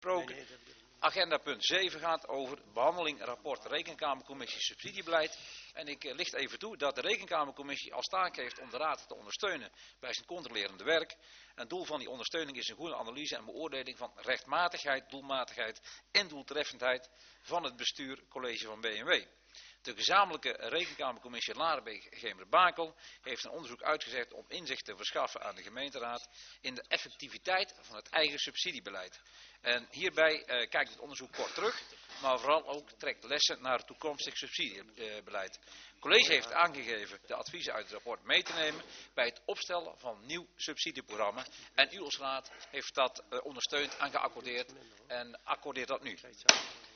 besproken. Agenda punt 7 gaat over behandeling rapport Rekenkamercommissie subsidiebeleid. En ik licht even toe dat de Rekenkamercommissie als taak heeft om de Raad te ondersteunen bij zijn controlerende werk. En het doel van die ondersteuning is een goede analyse en beoordeling van rechtmatigheid, doelmatigheid en doeltreffendheid van het bestuur college van B&W. De gezamenlijke Rekenkamercommissie Larenbeek-Gemert-Bakel heeft een onderzoek uitgezet om inzicht te verschaffen aan de gemeenteraad in de effectiviteit van het eigen subsidiebeleid. En hierbij kijkt het onderzoek kort terug, maar vooral ook trekt lessen naar het toekomstig subsidiebeleid. Het college heeft aangegeven de adviezen uit het rapport mee te nemen bij het opstellen van een nieuw subsidieprogramma. En u als raad heeft dat ondersteund en geaccordeerd en accordeert dat nu.